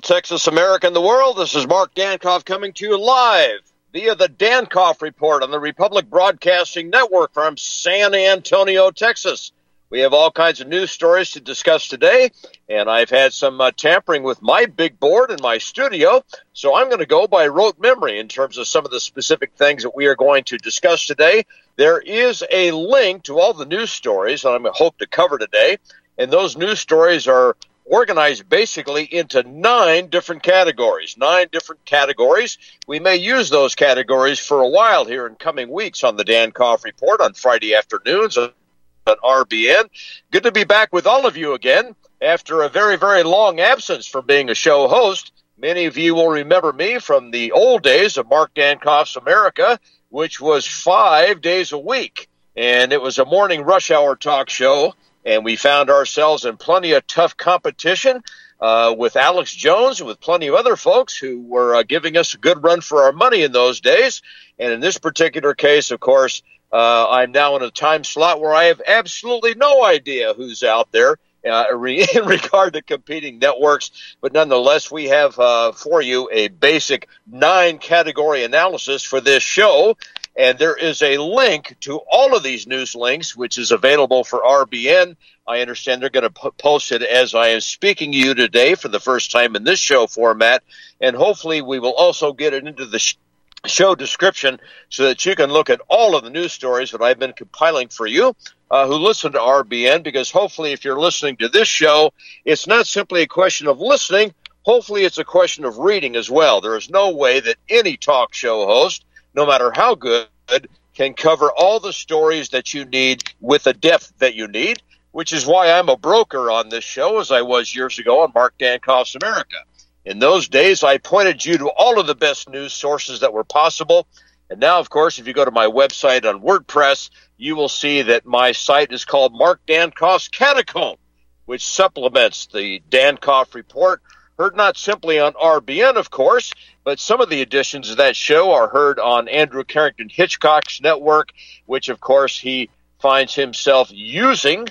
Texas, America, and the world. This is Mark Dankoff coming to you live via the Dankoff Report on the Republic Broadcasting Network from San Antonio, Texas. We have all kinds of news stories to discuss today, and I've had some tampering with my big board in my studio, so I'm going to go by rote memory in terms of some of the specific things that we are going to discuss today. There is a link to all the news stories that I'm going to hope to cover today, and those news stories are organized basically into 9 different categories. 9 different categories. We may use those categories for a while here in coming weeks on the Dankoff Report on Friday afternoons on RBN. Good to be back with all of you again after a very, very long absence from being a show host. Many of you will remember me from the old days of Mark Dankoff's America, which was 5 days a week. And it was a morning rush hour talk show. And we found ourselves in plenty of tough competition with Alex Jones and with plenty of other folks who were giving us a good run for our money in those days. And in this particular case, of course, I'm now in a time slot where I have absolutely no idea who's out there in regard to competing networks. But nonetheless, we have for you a basic 9-category analysis for this show. And there is a link to all of these news links, which is available for RBN. I understand they're going to post it as I am speaking to you today for the first time in this show format. And hopefully we will also get it into the show description so that you can look at all of the news stories that I've been compiling for you who listen to RBN, because hopefully if you're listening to this show, it's not simply a question of listening. Hopefully it's a question of reading as well. There is no way that any talk show host, no matter how good, can cover all the stories that you need with the depth that you need, which is why I'm a broker on this show, as I was years ago on Mark Dankoff's America. In those days, I pointed you to all of the best news sources that were possible. And now, of course, if you go to my website on WordPress, you will see that my site is called Mark Dankoff's Catacomb, which supplements the Dankoff Report, heard not simply on RBN, of course, but some of the editions of that show are heard on Andrew Carrington Hitchcock's network, which, of course, he finds himself using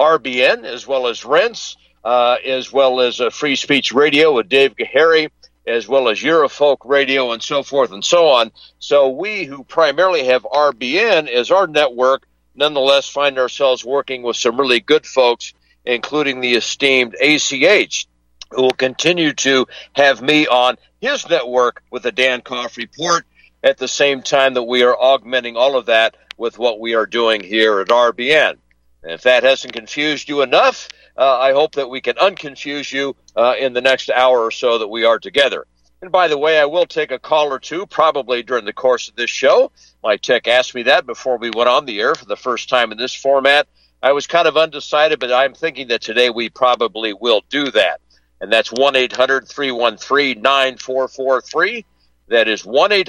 RBN as well as Rents, as well as Free Speech Radio with Dave Gahary, as well as Eurofolk Radio and so forth and so on. So we who primarily have RBN as our network nonetheless find ourselves working with some really good folks, including the esteemed ACH, who will continue to have me on his network with the Dankoff Report at the same time that we are augmenting all of that with what we are doing here at RBN. And if that hasn't confused you enough, I hope that we can unconfuse you in the next hour or so that we are together. And by the way, I will take a call or two probably during the course of this show. My tech asked me that before we went on the air for the first time in this format. I was kind of undecided, but I'm thinking that today we probably will do that. And that's 1-800-313-9443. That is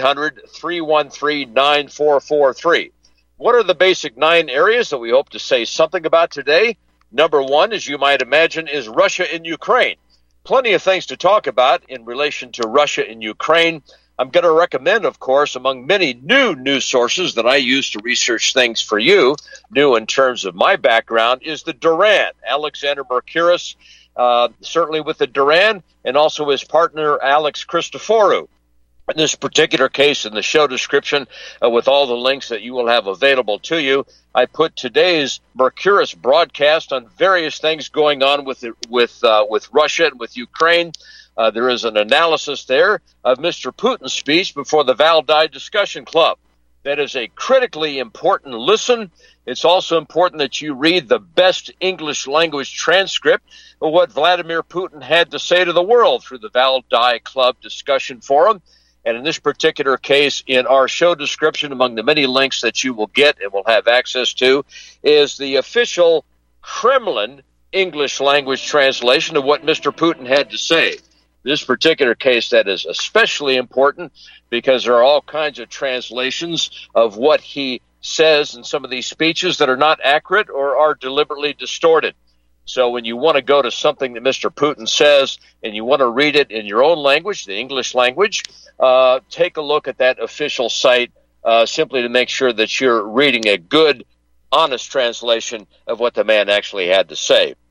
1-800-313-9443. What are the basic 9 areas that we hope to say something about today? Number 1, as you might imagine, is Russia and Ukraine. Plenty of things to talk about in relation to Russia and Ukraine. I'm going to recommend, of course, among many new news sources that I use to research things for you, new in terms of my background, is the Duran, Alexander Mercouris, certainly with the Duran, and also his partner, Alex Christoforou. In this particular case, in the show description, with all the links that you will have available to you, I put today's Mercouris broadcast on various things going on with Russia and with Ukraine. There is an analysis there of Mr. Putin's speech before the Valdai Discussion Club. That is a critically important listen. It's also important that you read the best English language transcript of what Vladimir Putin had to say to the world through the Valdai Club discussion forum. And in this particular case, in our show description, among the many links that you will get and will have access to, is the official Kremlin English language translation of what Mr. Putin had to say. This particular case, that is especially important because there are all kinds of translations of what he says in some of these speeches that are not accurate or are deliberately distorted. So when you want to go to something that Mr. Putin says and you want to read it in your own language, the English language, take a look at that official site simply to make sure that you're reading a good, honest translation of what the man actually had to say.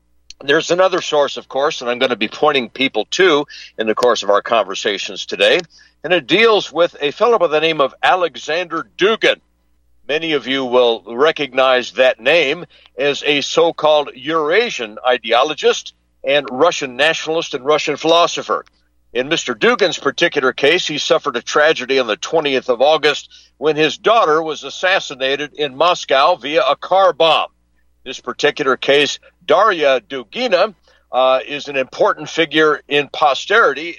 There's another source, of course, that I'm going to be pointing people to in the course of our conversations today, and it deals with a fellow by the name of Alexander Dugin. Many of you will recognize that name as a so-called Eurasian ideologist and Russian nationalist and Russian philosopher. In Mr. Dugin's particular case, he suffered a tragedy on the 20th of August when his daughter was assassinated in Moscow via a car bomb. This particular case, Daria Dugina, is an important figure in posterity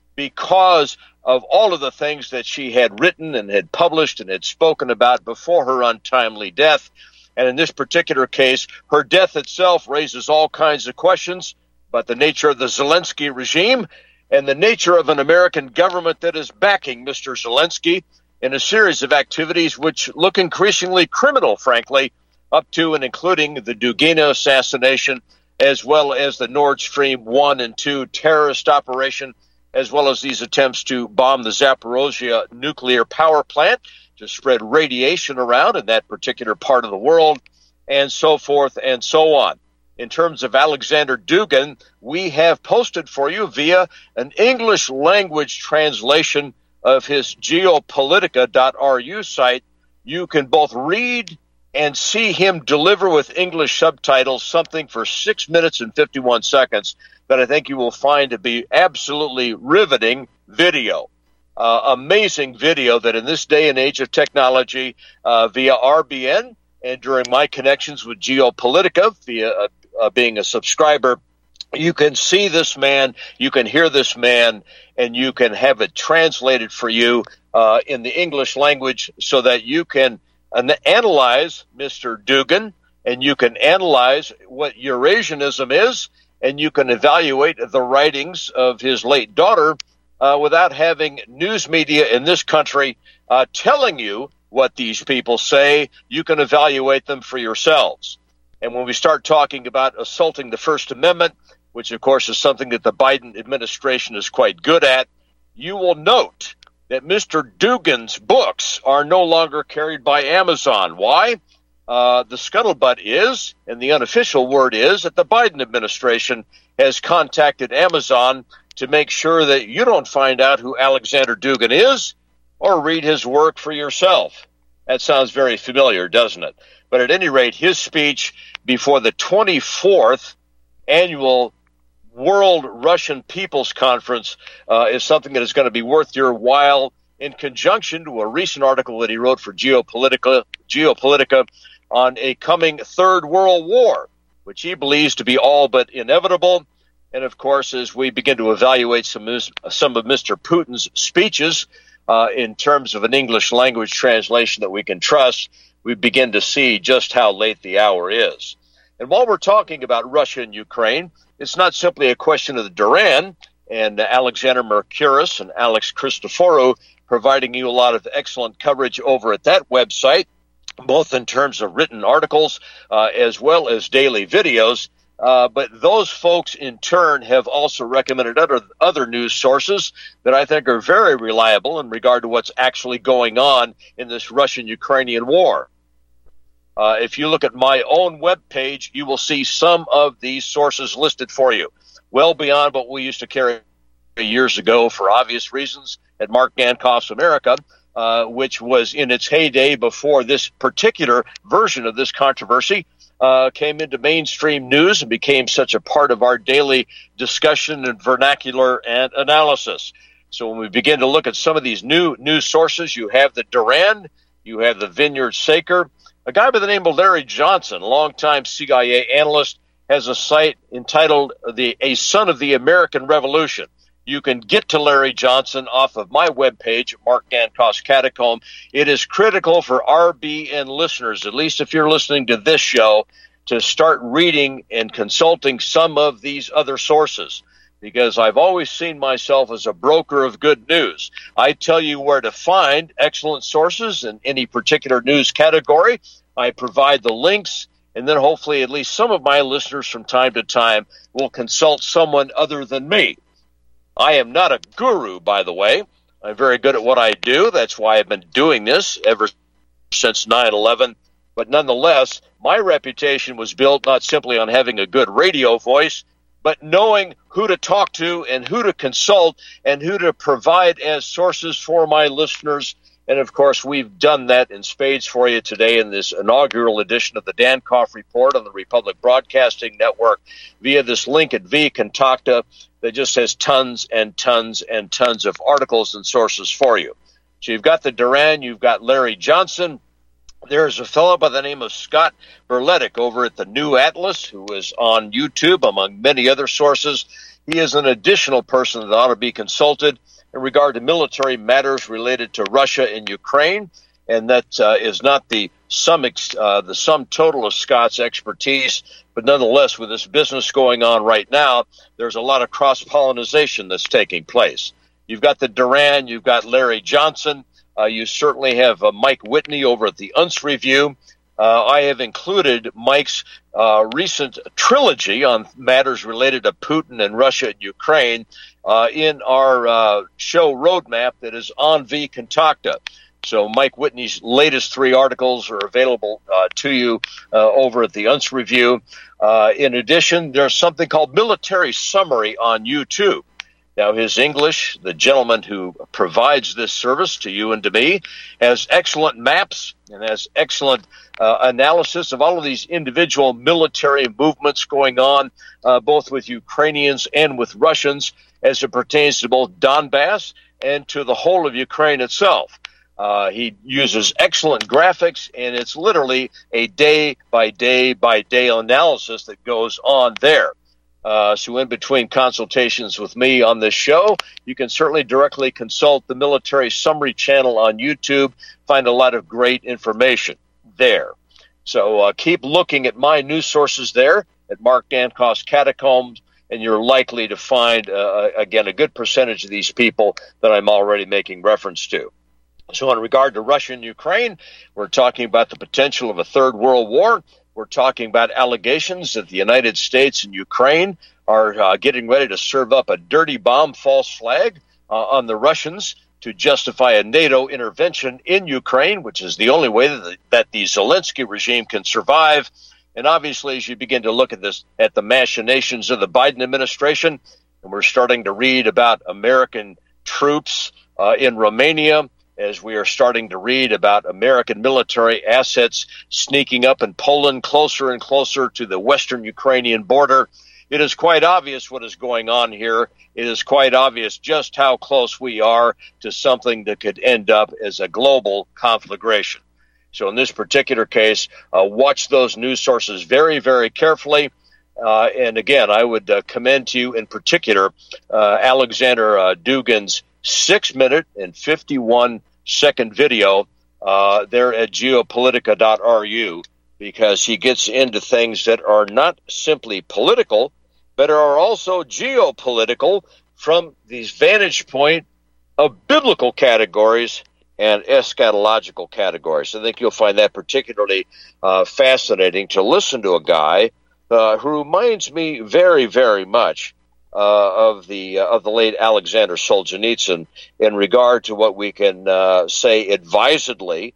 because of all of the things that she had written and had published and had spoken about before her untimely death. And in this particular case, her death itself raises all kinds of questions about the nature of the Zelensky regime and the nature of an American government that is backing Mr. Zelensky in a series of activities which look increasingly criminal, frankly, up to and including the Dugina assassination, as well as the Nord Stream 1 and 2 terrorist operation, as well as these attempts to bomb the Zaporozhye nuclear power plant to spread radiation around in that particular part of the world, and so forth and so on. In terms of Alexander Dugin, we have posted for you via an English language translation of his geopolitica.ru site. You can both read and see him deliver with English subtitles something for 6 minutes and 51 seconds that I think you will find to be absolutely riveting video. Amazing video that in this day and age of technology, via RBN and during my connections with Geopolitica, via being a subscriber, you can see this man, you can hear this man, and you can have it translated for you in the English language so that you can analyze Mr. Dugin, and you can analyze what Eurasianism is, and you can evaluate the writings of his late daughter without having news media in this country telling you what these people say. You can evaluate them for yourselves. And when we start talking about assaulting the First Amendment, which of course is something that the Biden administration is quite good at, you will note that Mr. Dugin's books are no longer carried by Amazon. Why? The scuttlebutt is, and the unofficial word is, that the Biden administration has contacted Amazon to make sure that you don't find out who Alexander Dugin is or read his work for yourself. That sounds very familiar, doesn't it? But at any rate, his speech before the 24th annual World Russian People's Conference is something that is going to be worth your while, in conjunction to a recent article that he wrote for Geopolitica on a coming Third World War, which he believes to be all but inevitable. And of course, as we begin to evaluate some of Mr. Putin's speeches in terms of an English language translation that we can trust, we begin to see just how late the hour is. And while we're talking about Russia and Ukraine, it's not simply a question of the Duran and Alexander Mercouris and Alex Christoforou providing you a lot of excellent coverage over at that website, both in terms of written articles as well as daily videos. But those folks, in turn, have also recommended other news sources that I think are very reliable in regard to what's actually going on in this Russian-Ukrainian war. If you look at my own webpage, you will see some of these sources listed for you, well beyond what we used to carry years ago for obvious reasons at Mark Gankoff's America, which was in its heyday before this particular version of this controversy came into mainstream news and became such a part of our daily discussion and vernacular and analysis. So when we begin to look at some of these new news sources, you have the Duran, you have the Vineyard Saker. A guy by the name of Larry Johnson, longtime CIA analyst, has a site entitled A Son of the American Revolution. You can get to Larry Johnson off of my webpage, Mark Gankoff's Catacomb. It is critical for RBN listeners, at least if you're listening to this show, to start reading and consulting some of these other sources, because I've always seen myself as a broker of good news. I tell you where to find excellent sources in any particular news category. I provide the links, and then hopefully at least some of my listeners from time to time will consult someone other than me. I am not a guru, by the way. I'm very good at what I do. That's why I've been doing this ever since 9/11. But nonetheless, my reputation was built not simply on having a good radio voice, but knowing who to talk to and who to consult and who to provide as sources for my listeners. And, of course, we've done that in spades for you today in this inaugural edition of the Dankoff Report on the Republic Broadcasting Network via this link at vContacta that just has tons and tons and tons of articles and sources for you. So you've got the Duran, you've got Larry Johnson. There's a fellow by the name of Scott Berletic over at the New Atlas, who is on YouTube, among many other sources. He is an additional person that ought to be consulted in regard to military matters related to Russia and Ukraine, and that is not the sum total of Scott's expertise, but nonetheless, with this business going on right now, there's a lot of cross-pollination that's taking place. You've got the Duran, you've got Larry Johnson, you certainly have Mike Whitney over at the Unz Review. I have included Mike's recent trilogy on matters related to Putin and Russia and Ukraine in our show roadmap that is on vContacta. So Mike Whitney's latest 3 articles are available to you over at the Unz Review. In addition, there's something called Military Summary on YouTube. Now, his English, the gentleman who provides this service to you and to me, has excellent maps and has excellent analysis of all of these individual military movements going on, both with Ukrainians and with Russians, as it pertains to both Donbass and to the whole of Ukraine itself. He uses excellent graphics, and it's literally a day-by-day-by-day analysis that goes on there. So in between consultations with me on this show, you can certainly directly consult the Military Summary channel on YouTube, find a lot of great information there. So keep looking at my news sources there at Mark Dankoff's Catacombs, and you're likely to find, again, a good percentage of these people that I'm already making reference to. So in regard to Russia and Ukraine, we're talking about the potential of a third world war. We're talking about allegations that the United States and Ukraine are getting ready to serve up a dirty bomb false flag on the Russians to justify a NATO intervention in Ukraine, which is the only way that the Zelensky regime can survive. And obviously, as you begin to look at this, at the machinations of the Biden administration, and we're starting to read about American troops in Romania, as we are starting to read about American military assets sneaking up in Poland closer and closer to the western Ukrainian border, it is quite obvious what is going on here. It is quite obvious just how close we are to something that could end up as a global conflagration. So in this particular case, watch those news sources very, very carefully. And again, I would commend to you in particular Alexander Dugin's 6-minute and 51-second video there at geopolitica.ru, because he gets into things that are not simply political, but are also geopolitical from the vantage point of biblical categories and eschatological categories. I think you'll find that particularly fascinating to listen to a guy who reminds me very, very much of the late Alexander Solzhenitsyn in regard to what we can say advisedly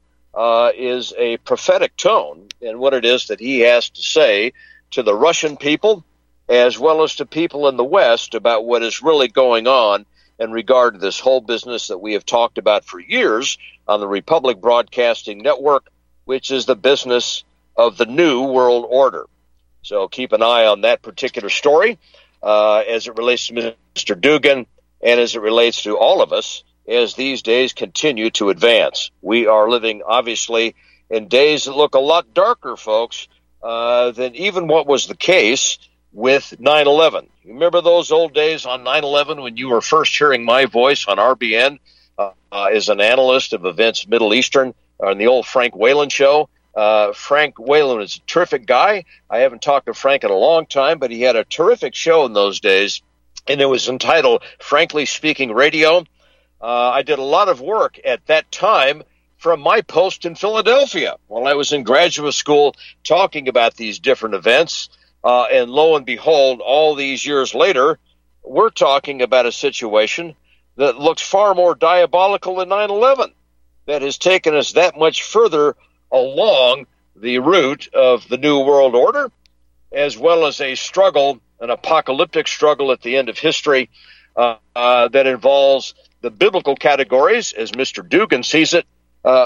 is a prophetic tone in what it is that he has to say to the Russian people as well as to people in the West about what is really going on in regard to this whole business that we have talked about for years on the Republic Broadcasting Network, which is the business of the New World Order. So keep an eye on that particular story as it relates to Mr. Dugin and as it relates to all of us as these days continue to advance. We are living, obviously, in days that look a lot darker, folks, than even what was the case with 9/11. You remember those old days on 9/11 when you were first hearing my voice on RBN as an analyst of events Middle Eastern on the old Frank Whalen show? Frank Whalen is a terrific guy. I haven't talked to Frank in a long time, but he had a terrific show in those days, and it was entitled Frankly Speaking Radio. I did a lot of work at that time from my post in Philadelphia while I was in graduate school talking about these different events. And lo and behold, all these years later, we're talking about a situation that looks far more diabolical than 9/11, that has taken us that much further along the root of the New World Order, as well as a struggle, an apocalyptic struggle at the end of history that involves the biblical categories, as Mr. Dugan sees it,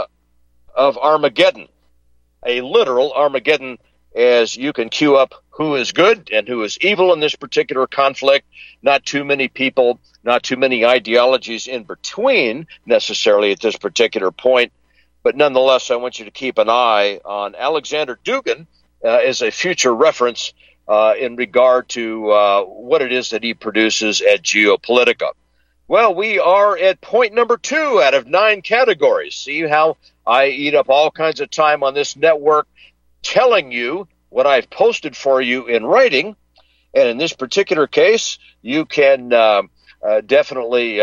of Armageddon, a literal Armageddon, as you can cue up who is good and who is evil in this particular conflict. Not too many people, not too many ideologies in between necessarily at this particular point. But nonetheless, I want you to keep an eye on Alexander Dugin as a future reference in regard to what it is that he produces at Geopolitica. Well, we are at point number 2 out of 9 categories. See how I eat up all kinds of time on this network telling you what I've posted for you in writing. And in this particular case, you can definitely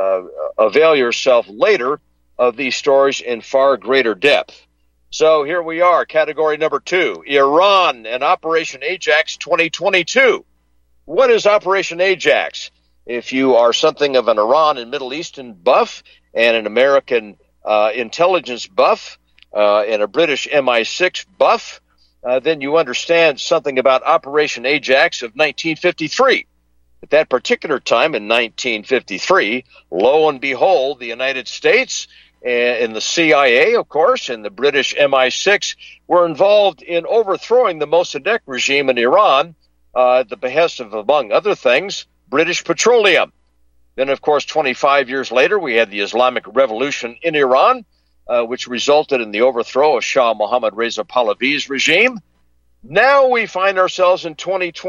avail yourself later of these stories in far greater depth. So here we are, category number 2, Iran and Operation Ajax 2022. What is Operation Ajax? If you are something of an Iran and Middle Eastern buff and an American intelligence buff and a British MI6 buff, then you understand something about Operation Ajax of 1953. At that particular time in 1953, lo and behold, the United States and the CIA, of course, and the British MI6 were involved in overthrowing the Mossadegh regime in Iran at the behest of, among other things, British Petroleum. Then, of course, 25 years later, we had the Islamic Revolution in Iran, which resulted in the overthrow of Shah Mohammad Reza Pahlavi's regime. Now we find ourselves in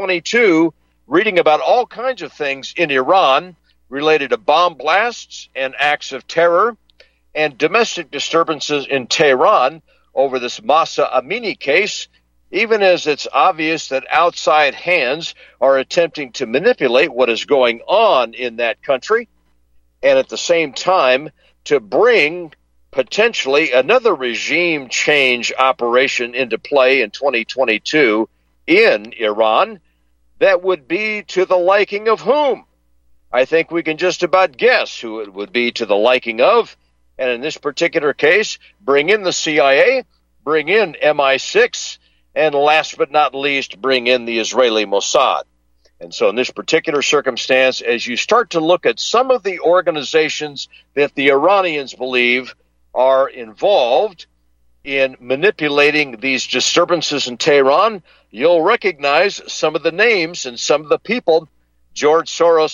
2022 reading about all kinds of things in Iran related to bomb blasts and acts of terror and domestic disturbances in Tehran over this Mahsa Amini case, even as it's obvious that outside hands are attempting to manipulate what is going on in that country, and at the same time to bring potentially another regime change operation into play in 2022 in Iran that would be to the liking of whom? I think we can just about guess who it would be to the liking of. And in this particular case, bring in the CIA, bring in MI6, and last but not least, bring in the Israeli Mossad. And so in this particular circumstance, as you start to look at some of the organizations that the Iranians believe are involved in manipulating these disturbances in Tehran, you'll recognize some of the names and some of the people. George Soros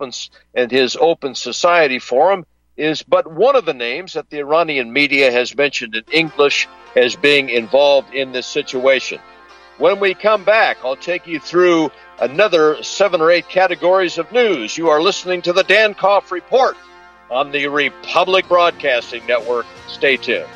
and his Open Society Forum is but one of the names that the Iranian media has mentioned in English as being involved in this situation. When we come back, I'll take you through another 7 or 8 categories of news. You are listening to the Dankoff Report on the Republic Broadcasting Network. Stay tuned.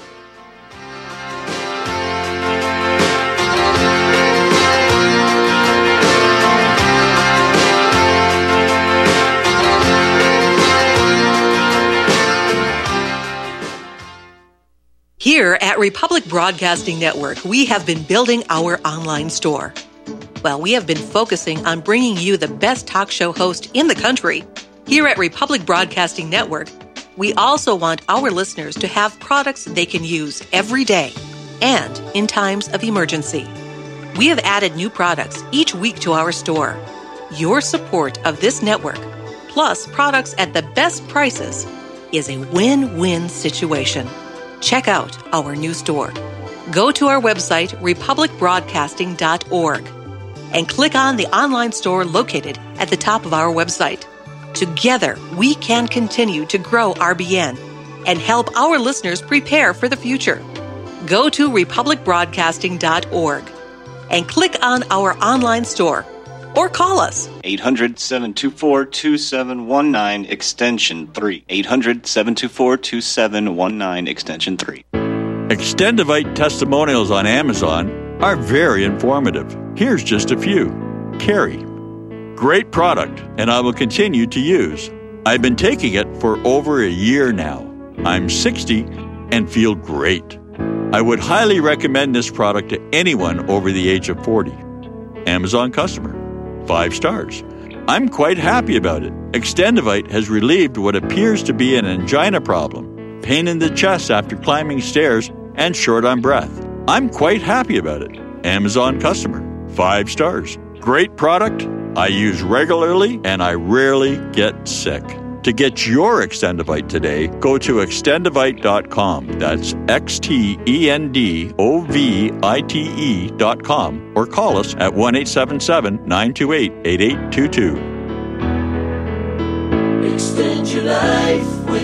Here at Republic Broadcasting Network, we have been building our online store. Well, we have been focusing on bringing you the best talk show host in the country. Here at Republic Broadcasting Network, we also want our listeners to have products they can use every day and in times of emergency. We have added new products each week to our store. Your support of this network, plus products at the best prices, is a win-win situation. Check out our new store. Go to our website, republicbroadcasting.org, and click on the online store located at the top of our website. Together, we can continue to grow RBN and help our listeners prepare for the future. Go to republicbroadcasting.org and click on our online store or call us. 800-724-2719, extension 3. 800-724-2719, extension 3. Extendivite testimonials on Amazon are very informative. Here's just a few. Carrie. Great product, and I will continue to use. I've been taking it for over a year now. I'm 60 and feel great. I would highly recommend this product to anyone over the age of 40. Amazon customer. 5 stars. I'm quite happy about it. Extendivite has relieved what appears to be an angina problem, pain in the chest after climbing stairs, and short on breath. I'm quite happy about it. Amazon customer, 5 stars. Great product, I use regularly, and I rarely get sick. To get your Extendivite today, go to extendivite.com. That's XTENDOVITE.com, or call us at 1-877-928-8822. Extend your life with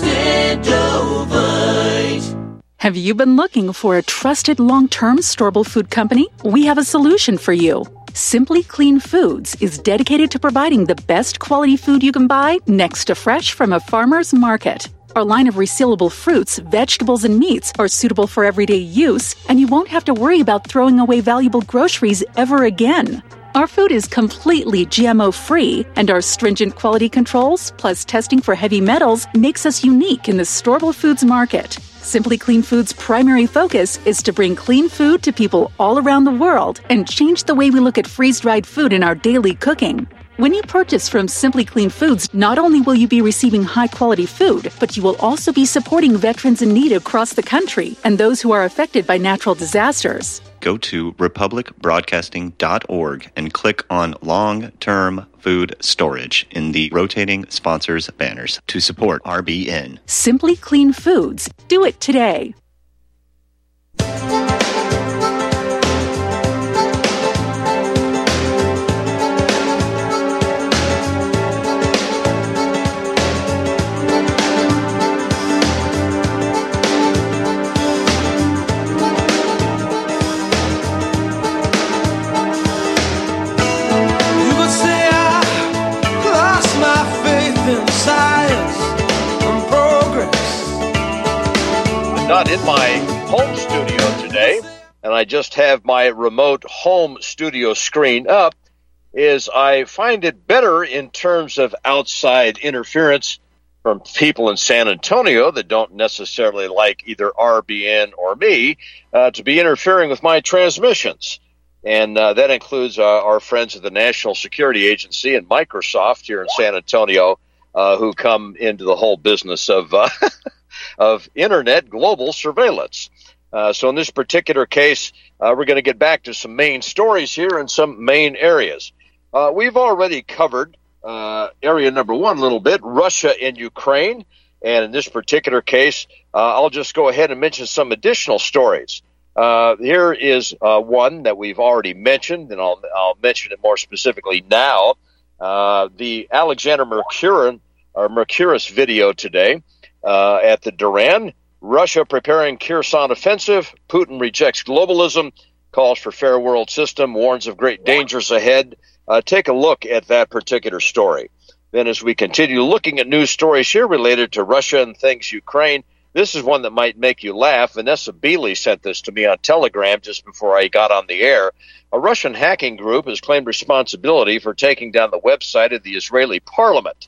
Extendovite. Have you been looking for a trusted long-term storable food company? We have a solution for you. Simply Clean Foods is dedicated to providing the best quality food you can buy next to fresh from a farmer's market. Our line of resealable fruits, vegetables, and meats are suitable for everyday use, and you won't have to worry about throwing away valuable groceries ever again. Our food is completely GMO-free, and our stringent quality controls, plus testing for heavy metals, makes us unique in the storable foods market. Simply Clean Foods' primary focus is to bring clean food to people all around the world and change the way we look at freeze-dried food in our daily cooking. When you purchase from Simply Clean Foods, not only will you be receiving high-quality food, but you will also be supporting veterans in need across the country and those who are affected by natural disasters. Go to republicbroadcasting.org and click on Long-Term Food Storage in the rotating sponsors banners to support RBN. Simply Clean Foods. Do it today. Not in my home studio today, and I just have my remote home studio screen up, is I find it better in terms of outside interference from people in San Antonio that don't necessarily like either RBN or me to be interfering with my transmissions. And that includes our friends at the National Security Agency and Microsoft here in San Antonio who come into the whole business of of internet global surveillance. So in this particular case, we're going to get back to some main stories here in some main areas. We've already covered area number one a little bit, Russia and Ukraine. And in this particular case, I'll just go ahead and mention some additional stories. Here is one that we've already mentioned, and I'll mention it more specifically now. The Alexander Mercouris video today at the Duran. Russia preparing Kherson offensive. Putin rejects globalism, calls for fair world system, warns of great dangers ahead. Take a look at that particular story. Then as we continue looking at news stories here related to Russia and things Ukraine, this is one that might make you laugh. Vanessa Beeley sent this to me on Telegram just before I got on the air. A Russian hacking group has claimed responsibility for taking down the website of the Israeli parliament.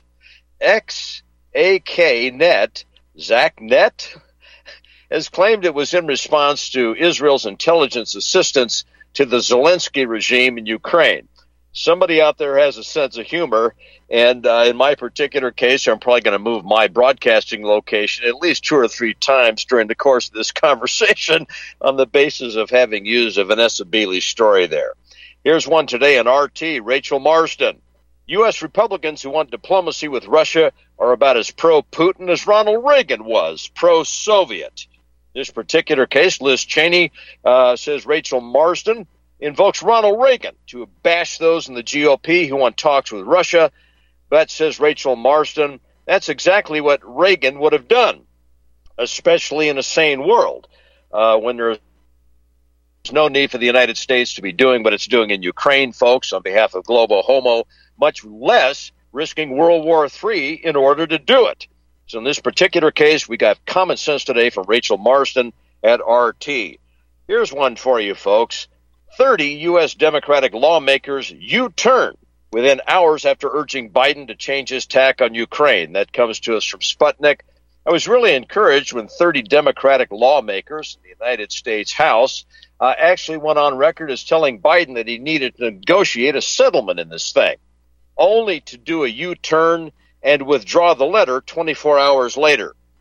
XAKNet, ZachNet, has claimed it was in response to Israel's intelligence assistance to the Zelensky regime in Ukraine. Somebody out there has a sense of humor, and in my particular case, I'm probably going to move my broadcasting location at least 2 or 3 times during the course of this conversation on the basis of having used a Vanessa Beeley story there. Here's one today in RT, Rachel Marsden. U.S. Republicans who want diplomacy with Russia are about as pro-Putin as Ronald Reagan was pro-Soviet. This particular case, Liz Cheney says Rachel Marsden invokes Ronald Reagan to bash those in the GOP who want talks with Russia. But, says Rachel Marsden, that's exactly what Reagan would have done, especially in a sane world, when there's no need for the United States to be doing what it's doing in Ukraine, folks, on behalf of Globo Homo, much less risking World War III in order to do it. So in this particular case, we got common sense today from Rachel Marsden at RT. Here's one for you, folks. 30 U.S. Democratic lawmakers U-turn within hours after urging Biden to change his tack on Ukraine. That comes to us from Sputnik. I was really encouraged when 30 Democratic lawmakers in the United States House actually went on record as telling Biden that he needed to negotiate a settlement in this thing, only to do a U-turn and withdraw the letter 24 hours later.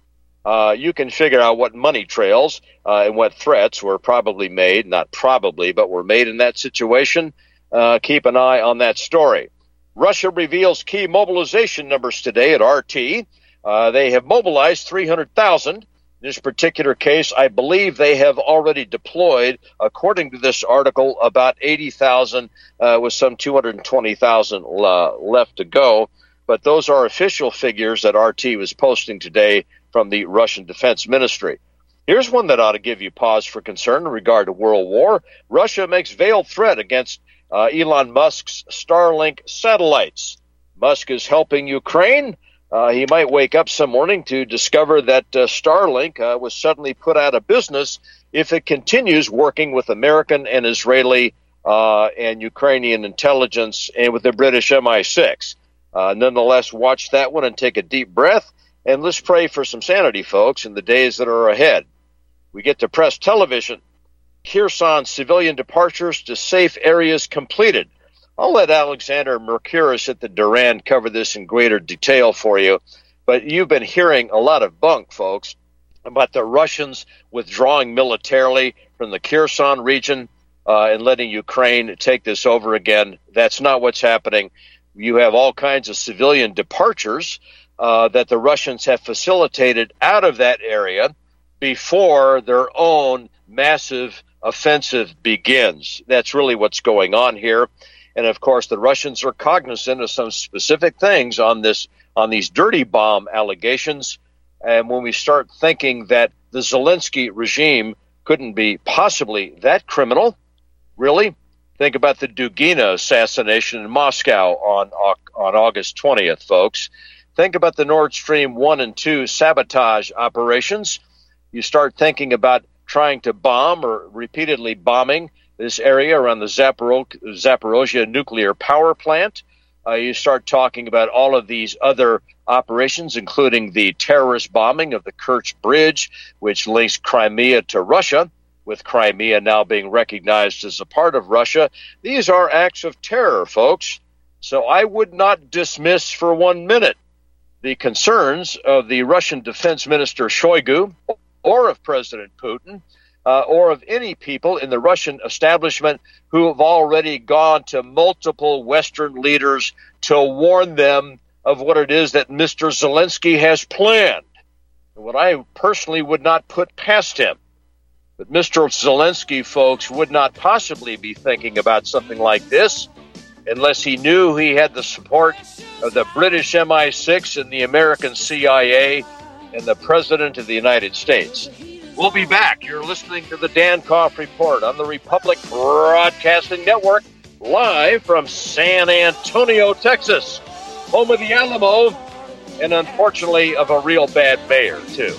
you can figure out what money trails and what threats were probably made, not probably, but were made in that situation. Keep an eye on that story. Russia reveals key mobilization numbers today at RT. They have mobilized 300,000. In this particular case, I believe they have already deployed, according to this article, about 80,000 with some 220,000 left to go. But those are official figures that RT was posting today from the Russian Defense Ministry. Here's one that ought to give you pause for concern in regard to World War. Russia makes veiled threat against Elon Musk's Starlink satellites. Musk is helping Ukraine. He might wake up some morning to discover that Starlink was suddenly put out of business if it continues working with American and Israeli and Ukrainian intelligence and with the British MI6. Nonetheless, watch that one and take a deep breath, and let's pray for some sanity, folks, in the days that are ahead. We get to press television. Kherson civilian departures to safe areas completed. I'll let Alexander Mercouris at the Duran cover this in greater detail for you, but you've been hearing a lot of bunk, folks, about the Russians withdrawing militarily from the Kherson region and letting Ukraine take this over again. That's not what's happening. You have all kinds of civilian departures that the Russians have facilitated out of that area before their own massive offensive begins. That's really what's going on here. And of course, the Russians are cognizant of some specific things on these dirty bomb allegations. And when we start thinking that the Zelensky regime couldn't be possibly that criminal, really, think about the Dugina assassination in Moscow on August 20th, folks. Think about the Nord Stream 1 and 2 sabotage operations. You start thinking about trying to bomb or repeatedly bombing this area around the Zaporozhye nuclear power plant. You start talking about all of these other operations, including the terrorist bombing of the Kerch Bridge, which links Crimea to Russia, with Crimea now being recognized as a part of Russia. These are acts of terror, folks. So I would not dismiss for 1 minute the concerns of the Russian Defense Minister Shoigu or of President Putin, or of any people in the Russian establishment who have already gone to multiple Western leaders to warn them of what it is that Mr. Zelensky has planned, what I personally would not put past him. But Mr. Zelensky, folks, would not possibly be thinking about something like this unless he knew he had the support of the British MI6 and the American CIA and the President of the United States. We'll be back. You're listening to the Dankoff Report on the Republic Broadcasting Network, live from San Antonio, Texas, home of the Alamo, and unfortunately of a real bad mayor, too.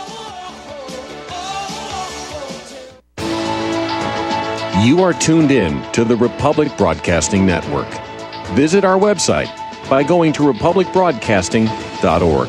You are tuned in to the Republic Broadcasting Network. Visit our website by going to republicbroadcasting.org.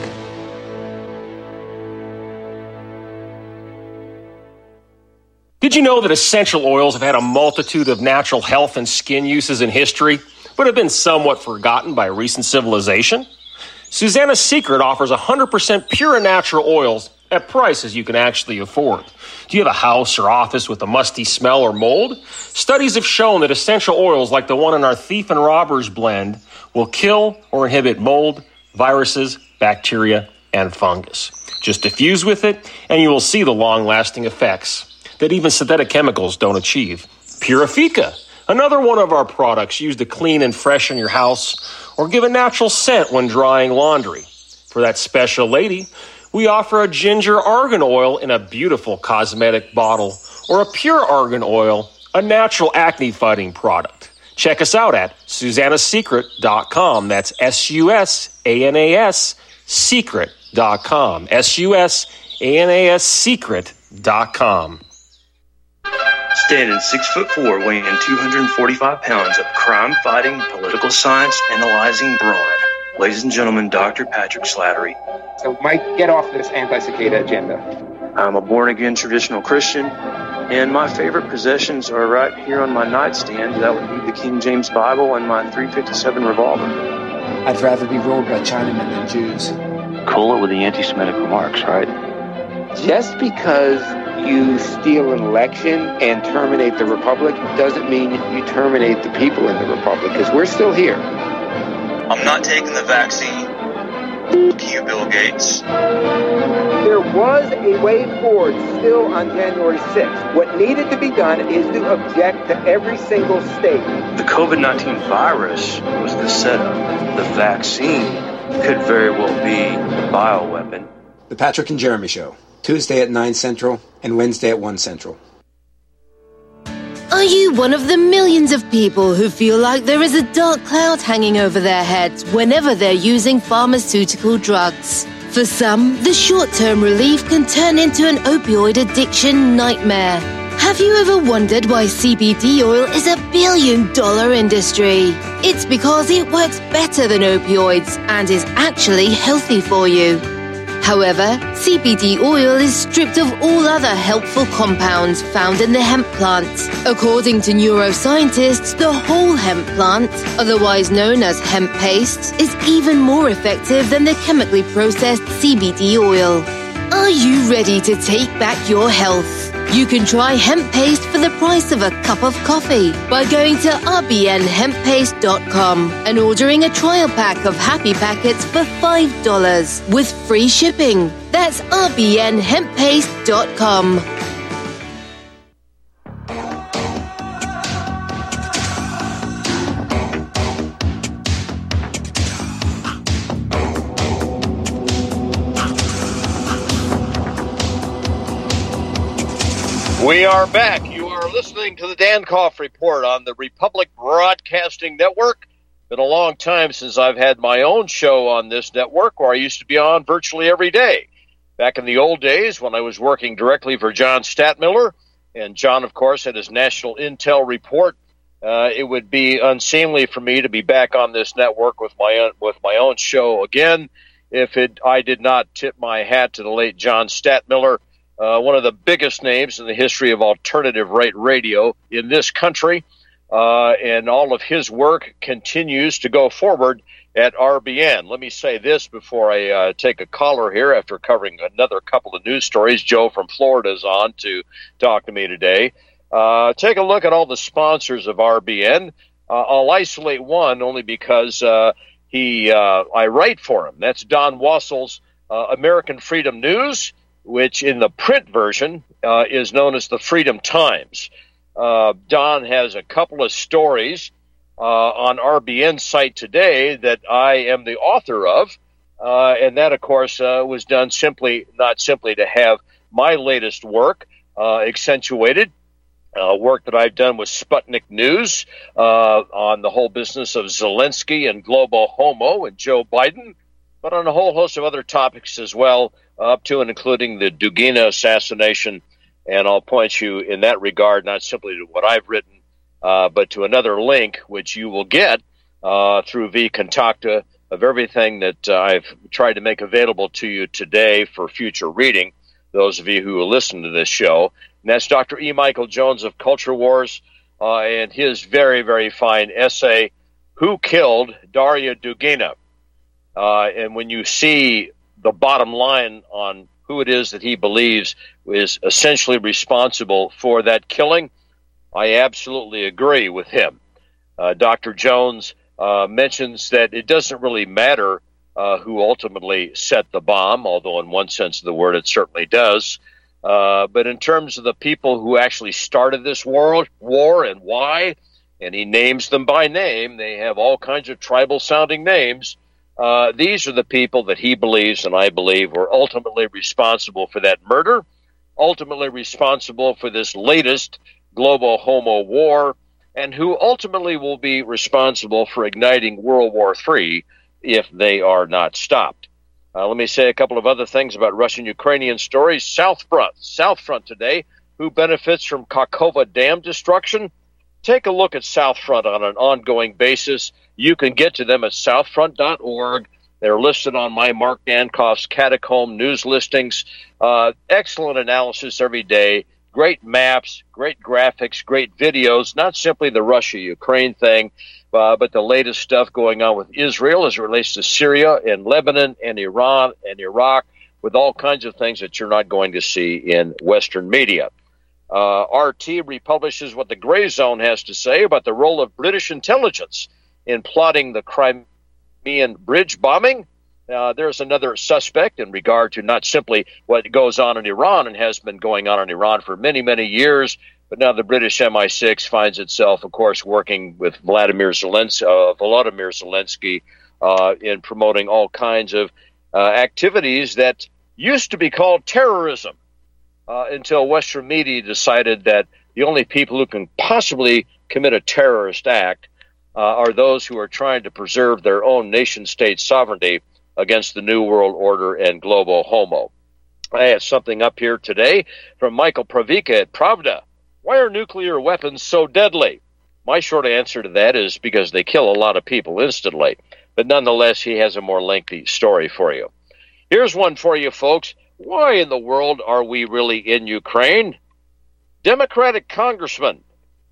Did you know that essential oils have had a multitude of natural health and skin uses in history, but have been somewhat forgotten by recent civilization? Susanna's Secret offers 100% pure and natural oils at prices you can actually afford. Do you have a house or office with a musty smell or mold? Studies have shown that essential oils like the one in our Thief and Robbers blend will kill or inhibit mold, viruses, bacteria, and fungus. Just diffuse with it, and you will see the long-lasting effects that even synthetic chemicals don't achieve. Purifica, another one of our products used to clean and freshen your house or give a natural scent when drying laundry. For that special lady, we offer a ginger argan oil in a beautiful cosmetic bottle or a pure argan oil, a natural acne-fighting product. Check us out at SusannaSecret.com. That's SUSANAS Secret.com. SUSANAS Secret.com. Standing 6'4", weighing 245 pounds of crime-fighting, political science analyzing brawn. Ladies and gentlemen, Dr. Patrick Slattery. So, Mike, get off this anti-cicada agenda. I'm a born-again traditional Christian, and my favorite possessions are right here on my nightstand. That would be the King James Bible and my .357 revolver. I'd rather be ruled by Chinamen than Jews. Cool it with the anti-Semitic remarks, right? Just because you steal an election and terminate the republic doesn't mean you terminate the people in the republic, because we're still here. I'm not taking the vaccine. You, Bill Gates. There was a way forward still on January 6th. What needed to be done is to object to every single state. The COVID-19 virus was the setup. The vaccine could very well be the bioweapon. The Patrick and Jeremy Show, Tuesday at 9 Central and Wednesday at 1 Central. Are you one of the millions of people who feel like there is a dark cloud hanging over their heads whenever they're using pharmaceutical drugs? For some, the short-term relief can turn into an opioid addiction nightmare. Have you ever wondered why CBD oil is a billion-dollar industry? It's because it works better than opioids and is actually healthy for you. However, CBD oil is stripped of all other helpful compounds found in the hemp plant. According to neuroscientists, the whole hemp plant, otherwise known as hemp paste, is even more effective than the chemically processed CBD oil. Are you ready to take back your health? You can try hemp paste for the price of a cup of coffee by going to rbnhemppaste.com and ordering a trial pack of Happy Packets for $5 with free shipping. That's rbnhemppaste.com. We are back. You are listening to the Dankoff Report on the Republic Broadcasting Network. Been a long time since I've had my own show on this network, where I used to be on virtually every day. Back in the old days when I was working directly for John Stadtmiller, and John, of course, had his National Intel Report, it would be unseemly for me to be back on this network with my own show again if I did not tip my hat to the late John Stadtmiller, one of the biggest names in the history of alternative right radio in this country, and all of his work continues to go forward at RBN. Let me say this before I take a caller here after covering another couple of news stories. Joe from Florida is on to talk to me today. Take a look at all the sponsors of RBN. I'll isolate one only because I write for him. That's Don Wassel's American Freedom News, which in the print version is known as the Freedom Times. Don has a couple of stories on RBN's site today that I am the author of, and that, of course, was done not simply to have my latest work accentuated, work that I've done with Sputnik News on the whole business of Zelensky and global homo and Joe Biden, but on a whole host of other topics as well, up to and including the Dugina assassination. And I'll point you in that regard not simply to what I've written, but to another link which you will get through vContacta of everything that I've tried to make available to you today for future reading, those of you who will listen to this show. And that's Dr. E. Michael Jones of Culture Wars and his very, very fine essay, Who Killed Daria Dugina? And when you see the bottom line on who it is that he believes is essentially responsible for that killing, I absolutely agree with him. Dr. Jones mentions that it doesn't really matter who ultimately set the bomb, although in one sense of the word it certainly does. But in terms of the people who actually started this war and why, and he names them by name, they have all kinds of tribal-sounding names. These are the people that he believes and I believe were ultimately responsible for that murder, ultimately responsible for this latest global homo war, and who ultimately will be responsible for igniting World War III if they are not stopped. Let me say a couple of other things about Russian-Ukrainian stories. South Front today, who benefits from Kakhovka Dam destruction? Take a look at South Front on an ongoing basis. You can get to them at southfront.org. They're listed on my Mark Dankoff's Catacomb news listings. Excellent analysis every day. Great maps, great graphics, great videos, not simply the Russia-Ukraine thing, but the latest stuff going on with Israel as it relates to Syria and Lebanon and Iran and Iraq, with all kinds of things that you're not going to see in Western media. RT republishes what the Gray Zone has to say about the role of British intelligence in plotting the Crimean bridge bombing. There's another suspect in regard to not simply what goes on in Iran and has been going on in Iran for many, many years, but now the British MI6 finds itself, of course, working with Volodymyr Zelensky in promoting all kinds of activities that used to be called terrorism until Western media decided that the only people who can possibly commit a terrorist act are those who are trying to preserve their own nation-state sovereignty against the New World Order and global homo. I have something up here today from Michael Pravica at Pravda. Why are nuclear weapons so deadly? My short answer to that is because they kill a lot of people instantly. But nonetheless, he has a more lengthy story for you. Here's one for you, folks. Why in the world are we really in Ukraine? Democratic Congressman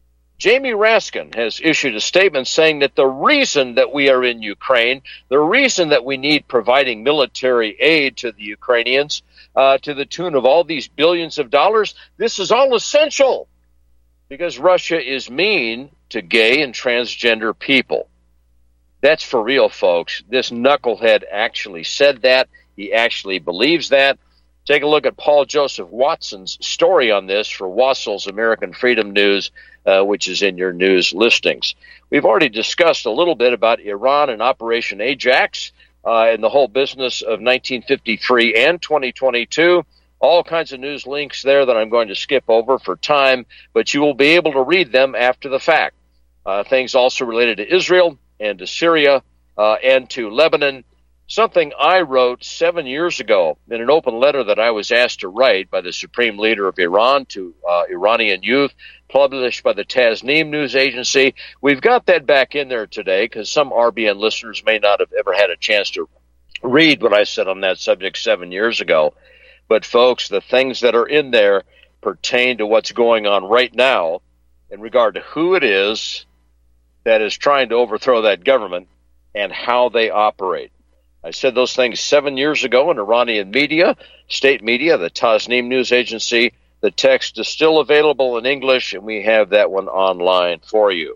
Jamie Raskin has issued a statement saying that the reason that we are in Ukraine, the reason that we need providing military aid to the Ukrainians to the tune of all these billions of dollars, this is all essential because Russia is mean to gay and transgender people. That's for real, folks. This knucklehead actually said that. He actually believes that. Take a look at Paul Joseph Watson's story on this for Wassel's American Freedom News, which is in your news listings. We've already discussed a little bit about Iran and Operation Ajax and the whole business of 1953 and 2022. All kinds of news links there that I'm going to skip over for time, but you will be able to read them after the fact. Things also related to Israel and to Syria and to Lebanon. Something I wrote 7 years ago in an open letter that I was asked to write by the supreme leader of Iran to Iranian youth, published by the Tasnim news agency. We've got that back in there today because some RBN listeners may not have ever had a chance to read what I said on that subject 7 years ago. But, folks, the things that are in there pertain to what's going on right now in regard to who it is that is trying to overthrow that government and how they operate. I said those things 7 years ago in Iranian media, state media, the Tasnim news agency. The text is still available in English, and we have that one online for you.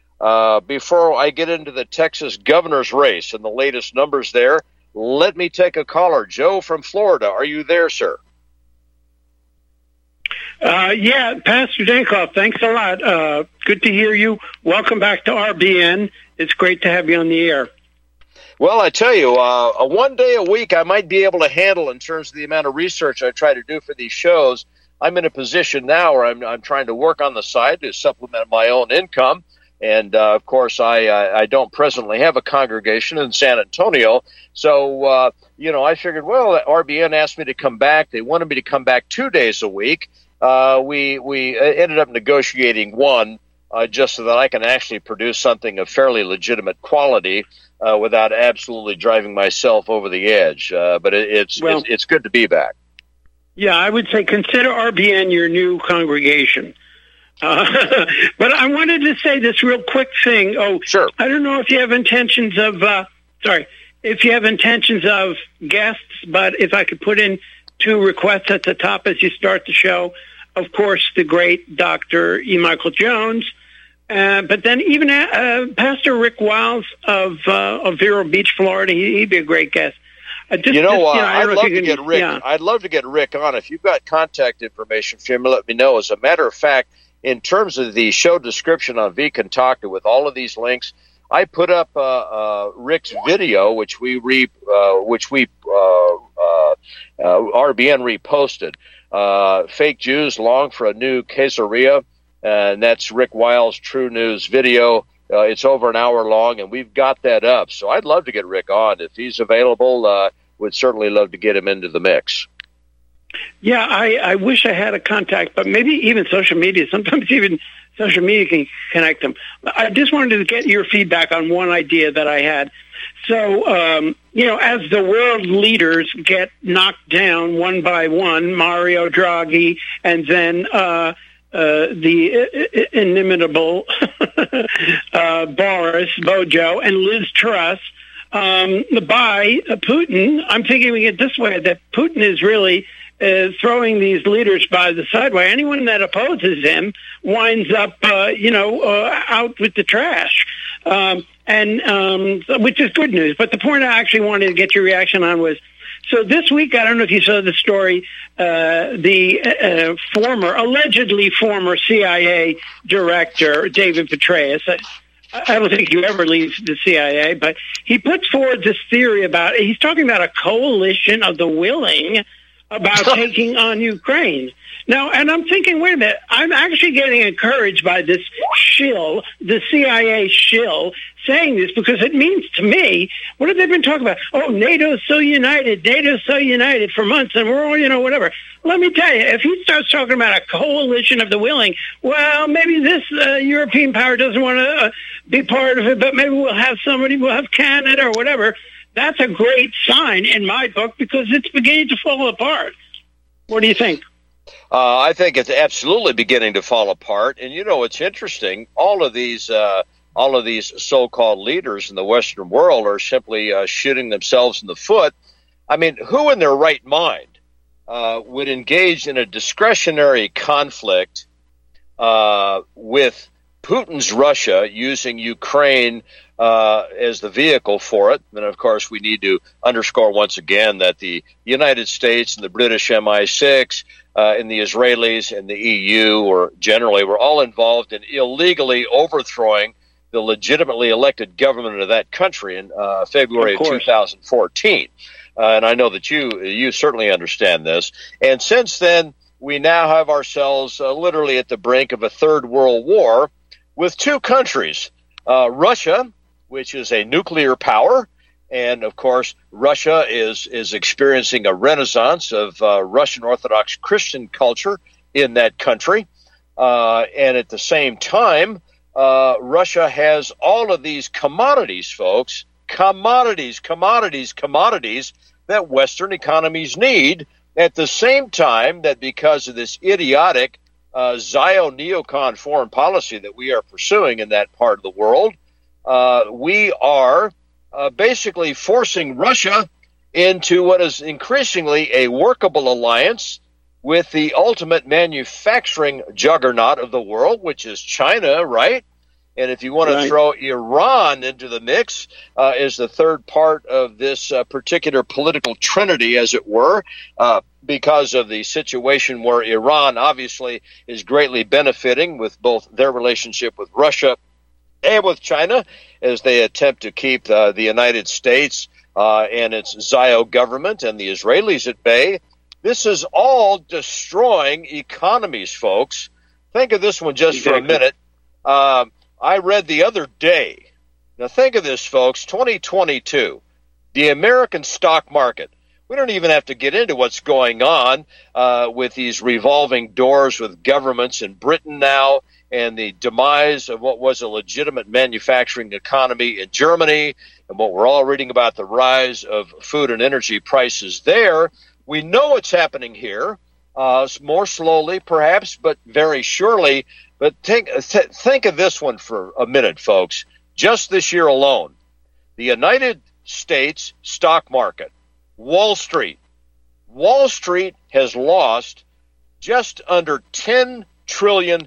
Before I get into the Texas governor's race and the latest numbers there, let me take a caller. Joe from Florida. Are you there, sir? Yeah, Pastor Dankoff, thanks a lot. Good to hear you. Welcome back to RBN. It's great to have you on the air. Well, I tell you, one day a week I might be able to handle in terms of the amount of research I try to do for these shows. I'm in a position now where I'm trying to work on the side to supplement my own income. And, of course, I don't presently have a congregation in San Antonio. So, I figured, well, RBN asked me to come back. They wanted me to come back 2 days a week. We ended up negotiating one just so that I can actually produce something of fairly legitimate quality without absolutely driving myself over the edge. But it's good to be back. Yeah, I would say consider RBN your new congregation. But I wanted to say this real quick thing. Oh, sure. I don't know if you have intentions of, guests, but if I could put in two requests at the top as you start the show. Of course, the great Dr. E. Michael Jones, but then even Pastor Rick Wiles of Vero Beach, Florida. He'd be a great guest. I'd love to get Rick. Yeah. I'd love to get Rick on. If you've got contact information for him, let me know. As a matter of fact, in terms of the show description on VKontakte with all of these links, I put up Rick's video, which RBN reposted. Fake Jews long for a new Caesarea, and that's Rick Wiles' True News video. It's over an hour long, and we've got that up. So I'd love to get Rick on. If he's available, would certainly love to get him into the mix. Yeah, I wish I had a contact, but maybe even social media. Sometimes even social media can connect them. I just wanted to get your feedback on one idea that I had. So, as the world leaders get knocked down one by one, Mario Draghi and then the inimitable Boris Bojo and Liz Truss, by Putin. I'm thinking it this way, that Putin is really throwing these leaders by the sideway. Anyone that opposes him winds up, out with the trash, which is good news. But the point I actually wanted to get your reaction on was, so this week, I don't know if you saw the story, the allegedly former CIA director, David Petraeus. I don't think he ever leaves the CIA, but he puts forward this theory about, he's talking about a coalition of the willing about taking on Ukraine. Now, and I'm thinking, wait a minute, I'm actually getting encouraged by this shill, the CIA shill, saying this, because it means to me, what have they been talking about? Oh, NATO's so united for months, and we're all, whatever. Let me tell you, if he starts talking about a coalition of the willing, well, maybe this European power doesn't want to be part of it, but maybe we'll have Canada or whatever. That's a great sign in my book, because it's beginning to fall apart. What do you think? I think it's absolutely beginning to fall apart. And, it's interesting. All of these so-called leaders in the Western world are simply shooting themselves in the foot. I mean, who in their right mind would engage in a discretionary conflict with Putin's Russia, using Ukraine as the vehicle for it? And, of course, we need to underscore once again that the United States and the British MI6 and the Israelis and the EU, or generally, were all involved in illegally overthrowing the legitimately elected government of that country in February of 2014. And I know that you certainly understand this. And since then, we now have ourselves literally at the brink of a third world war with two countries, Russia, which is a nuclear power. And, of course, Russia is experiencing a renaissance of Russian Orthodox Christian culture in that country. And at the same time, Russia has all of these commodities, folks, commodities that Western economies need, at the same time that, because of this idiotic Zio-neocon foreign policy that we are pursuing in that part of the world, we are basically forcing Russia into what is increasingly a workable alliance with the ultimate manufacturing juggernaut of the world, which is China, right? And if you want to throw Iran into the mix as the third part of this particular political trinity, as it were, because of the situation where Iran obviously is greatly benefiting with both their relationship with Russia and with China, as they attempt to keep the United States and its Zio government and the Israelis at bay. This is all destroying economies, folks. Think of this one just for a minute. I read the other day, now think of this, folks, 2022, the American stock market. We don't even have to get into what's going on with these revolving doors with governments in Britain now, and the demise of what was a legitimate manufacturing economy in Germany, and what we're all reading about the rise of food and energy prices there. We know it's happening here, more slowly perhaps, but very surely. But think of this one for a minute, folks. Just this year alone, the United States stock market, Wall Street has lost just under $10 trillion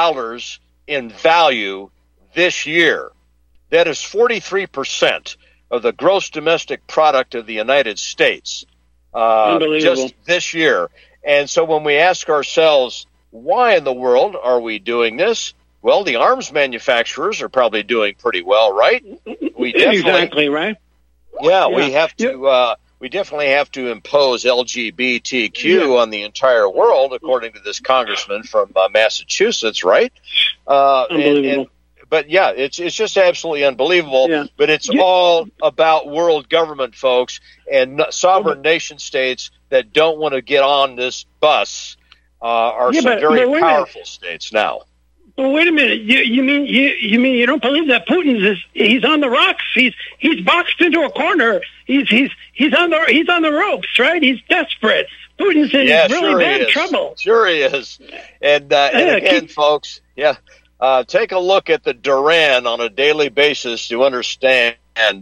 in value this year. That is 43% of the gross domestic product of the United States just this year. And so when we ask ourselves, why in the world are we doing this? Well, the arms manufacturers are probably doing pretty well, right? Exactly, right? Yeah, we have to. We definitely have to impose LGBTQ on the entire world, according to this congressman from Massachusetts, right? Unbelievable. But yeah, it's just absolutely unbelievable. Yeah. But it's all about world government, folks, and sovereign nation states that don't want to get on this bus are some very powerful states now. Well, wait a minute. You mean you don't believe that he's on the rocks? He's boxed into a corner. He's on the ropes, right? He's desperate. Putin's in really bad trouble. Sure he is. And again, folks, take a look at the Duran on a daily basis to understand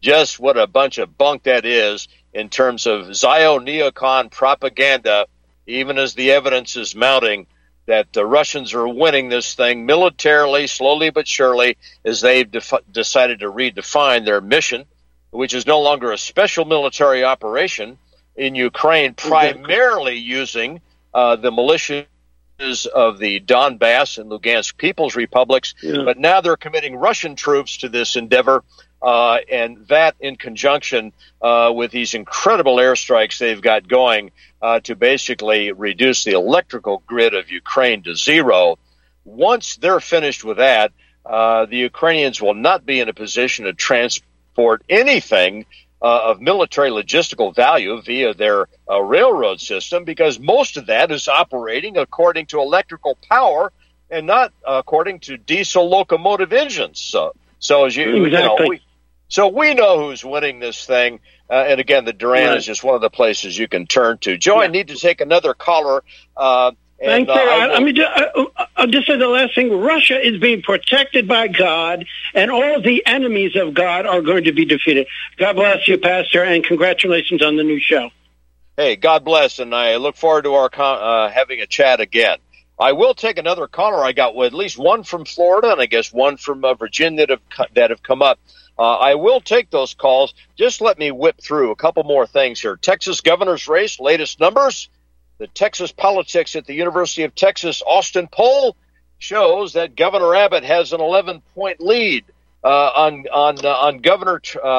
just what a bunch of bunk that is in terms of Zio-neocon propaganda, even as the evidence is mounting that the Russians are winning this thing militarily, slowly but surely, as they've decided to redefine their mission, which is no longer a special military operation in Ukraine, primarily using the militias of the Donbass and Lugansk People's Republics. But now they're committing Russian troops to this endeavor, and that in conjunction with these incredible airstrikes they've got going to basically reduce the electrical grid of Ukraine to zero. Once they're finished with that, the Ukrainians will not be in a position to transport anything of military logistical value via their railroad system, because most of that is operating according to electrical power and not according to diesel locomotive engines. So as you know, we know who's winning this thing. And again, the Duran is just one of the places you can turn to. Joe, I need to take another caller. Thanks, I'll just say the last thing. Russia is being protected by God, and all the enemies of God are going to be defeated. God bless you, Pastor, and congratulations on the new show. Hey, God bless, and I look forward to our having a chat again. I will take another caller. I got at least one from Florida, and I guess one from Virginia that have come up. I will take those calls. Just let me whip through a couple more things here. Texas governor's race, latest numbers. The Texas Politics at the University of Texas Austin poll shows that Governor Abbott has an 11-point lead on governor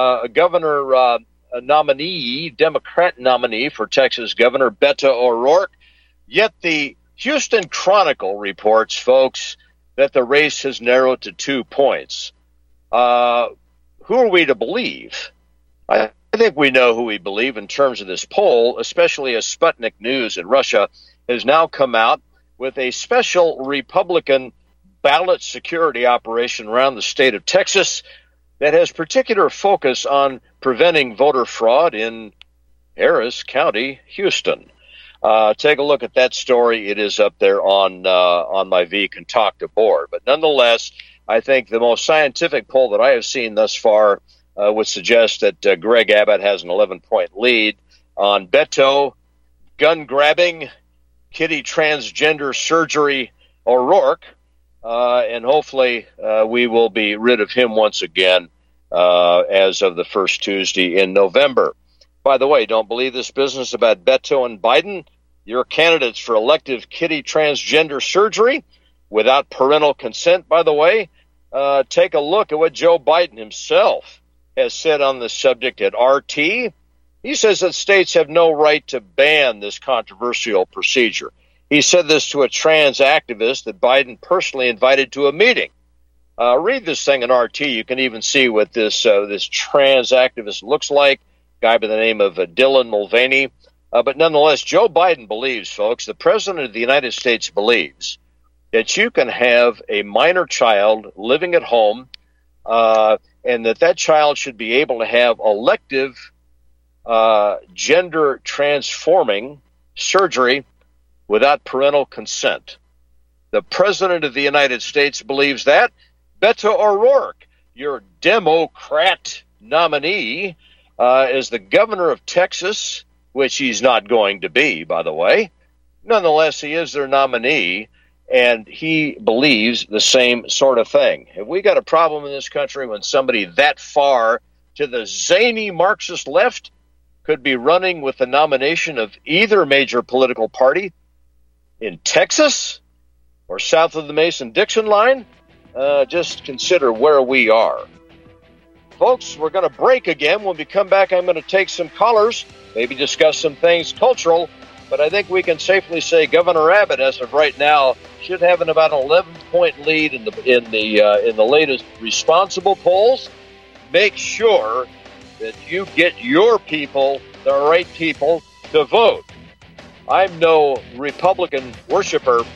nominee, Democrat nominee for Texas Governor Beto O'Rourke. Yet the Houston Chronicle reports, folks, that the race has narrowed to 2 points. Who are we to believe? I think we know who we believe in terms of this poll, especially as Sputnik News in Russia has now come out with a special Republican ballot security operation around the state of Texas that has particular focus on preventing voter fraud in Harris County, Houston. Take a look at that story. It is up there on my vContacta board. But nonetheless, I think the most scientific poll that I have seen thus far would suggest that Greg Abbott has an 11-point lead on Beto, gun-grabbing, kitty transgender surgery O'Rourke, and hopefully we will be rid of him once again as of the first Tuesday in November. By the way, don't believe this business about Beto and Biden. Your candidates for elective kitty transgender surgery without parental consent, by the way. Take a look at what Joe Biden himself has said on this subject at RT. He says that states have no right to ban this controversial procedure. He said this to a trans activist that Biden personally invited to a meeting. Read this thing in RT. You can even see what this trans activist looks like, guy by the name of Dylan Mulvaney. But nonetheless, Joe Biden believes, folks, the president of the United States believes that you can have a minor child living at home and that child should be able to have elective gender transforming surgery without parental consent. The president of the United States believes that. Beto O'Rourke, your Democrat nominee, is the governor of Texas, which he's not going to be, by the way. Nonetheless, he is their nominee, and he believes the same sort of thing. Have we got a problem in this country when somebody that far to the zany Marxist left could be running with the nomination of either major political party in Texas or south of the Mason-Dixon line? Just consider where we are. Folks, we're going to break again. When we come back, I'm going to take some callers, maybe discuss some things cultural, but I think we can safely say Governor Abbott, as of right now, should have about an 11-point lead in the latest responsible polls. Make sure that you get your people, the right people, to vote. I'm no Republican worshiper,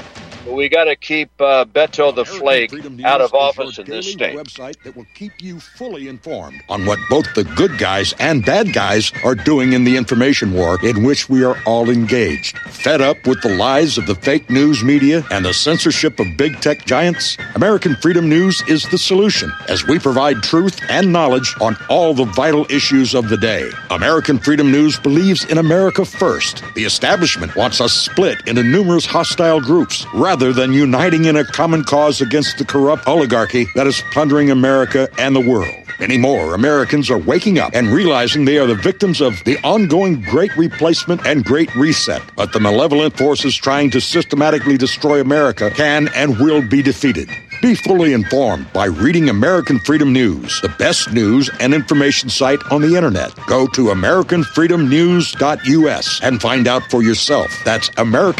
We got to keep Beto the Flake out of office in this state. Website that will keep you fully informed on what both the good guys and bad guys are doing in the information war in which we are all engaged. Fed up with the lies of the fake news media and the censorship of big tech giants? American Freedom News is the solution, as we provide truth and knowledge on all the vital issues of the day. American Freedom News believes in America first. The establishment wants us split into numerous hostile groups rather than uniting in a common cause against the corrupt oligarchy that is plundering America and the world. Many more Americans are waking up and realizing they are the victims of the ongoing Great Replacement and Great Reset. But the malevolent forces trying to systematically destroy America can and will be defeated. Be fully informed by reading American Freedom News, the best news and information site on the internet. Go to AmericanFreedomNews.us and find out for yourself. That's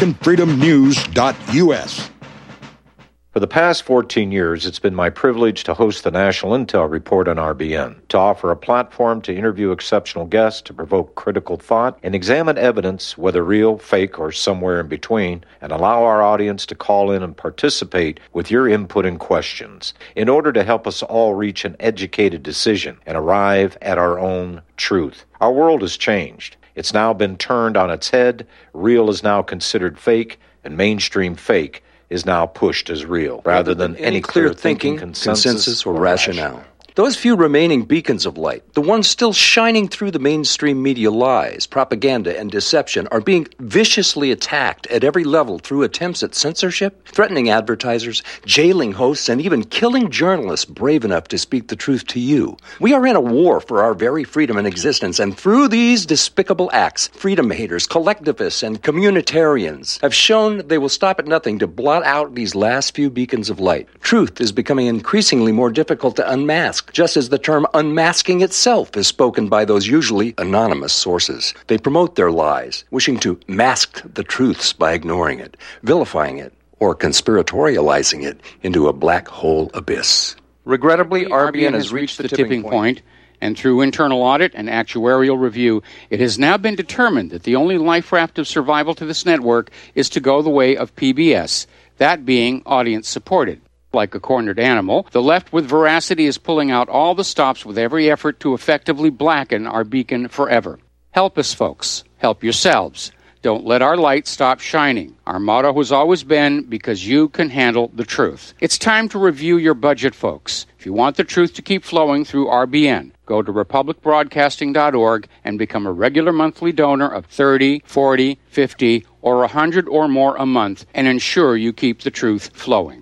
AmericanFreedomNews.us. For the past 14 years, it's been my privilege to host the National Intel Report on RBN, to offer a platform to interview exceptional guests, to provoke critical thought, and examine evidence, whether real, fake, or somewhere in between, and allow our audience to call in and participate with your input and questions in order to help us all reach an educated decision and arrive at our own truth. Our world has changed. It's now been turned on its head. Real is now considered fake, and mainstream fake is now pushed as real, rather than any clear thinking, consensus, or rationale. Those few remaining beacons of light, the ones still shining through the mainstream media lies, propaganda, and deception, are being viciously attacked at every level through attempts at censorship, threatening advertisers, jailing hosts, and even killing journalists brave enough to speak the truth to you. We are in a war for our very freedom and existence, and through these despicable acts, freedom haters, collectivists, and communitarians have shown they will stop at nothing to blot out these last few beacons of light. Truth is becoming increasingly more difficult to unmask, just as the term unmasking itself is spoken by those usually anonymous sources. They promote their lies, wishing to mask the truths by ignoring it, vilifying it, or conspiratorializing it into a black hole abyss. Regrettably, RBN has reached the tipping point, and through internal audit and actuarial review, it has now been determined that the only life raft of survival to this network is to go the way of PBS, that being audience-supported. Like a cornered animal, the left with veracity is pulling out all the stops with every effort to effectively blacken our beacon forever. Help us, folks. Help yourselves. Don't let our light stop shining. Our motto has always been, because you can handle the truth. It's time to review your budget, folks. If you want the truth to keep flowing through RBN, go to republicbroadcasting.org and become a regular monthly donor of $30, $40, $50, or $100 or more a month and ensure you keep the truth flowing.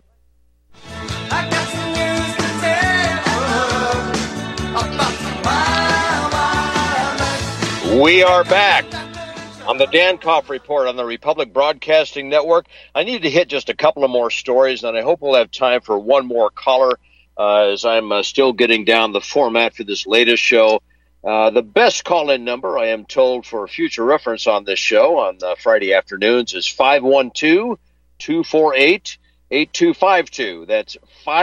We are back on the Dankoff Report on the Republic Broadcasting Network. I need to hit just a couple of more stories, and I hope we'll have time for one more caller as I'm still getting down the format for this latest show. The best call-in number, I am told, for future reference on this show on Friday afternoons is 512-248-8252. That's